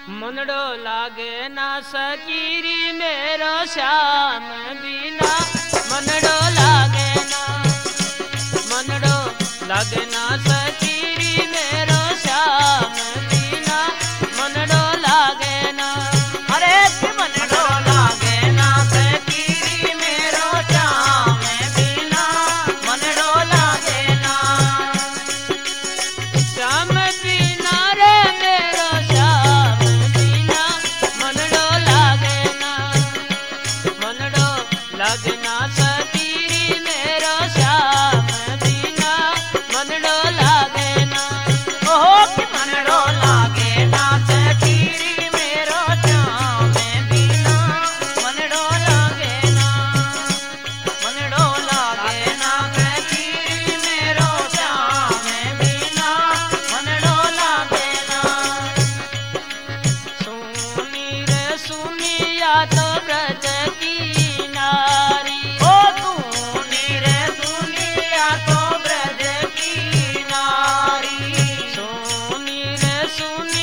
मनड़ो लागे ना सकीरी मेरो श्याम बिना मनड़ो लागे ना सकीरी मेरो श्याम बिना मनड़ो लागे ना अरे मनड़ो लागे ना सकीरी मेरो श्याम बिना मनड़ो लागे ना श्याम बिना रे मेरो श्याम बिना मनड़ो लागे ना सकीरी मेरो श्याम बिना मनड़ो लागे ना ओहो कि मनड़ो लागे ना सकीरी मेरो श्याम बिना मनड़ो लागे ना सकीरी मेरो श्याम बिना मनड़ो लागे ना सुनिया तो ब्रज की नारी ओ तूनी रे सुनिया तो ब्रज की नारी सुनी रे सुन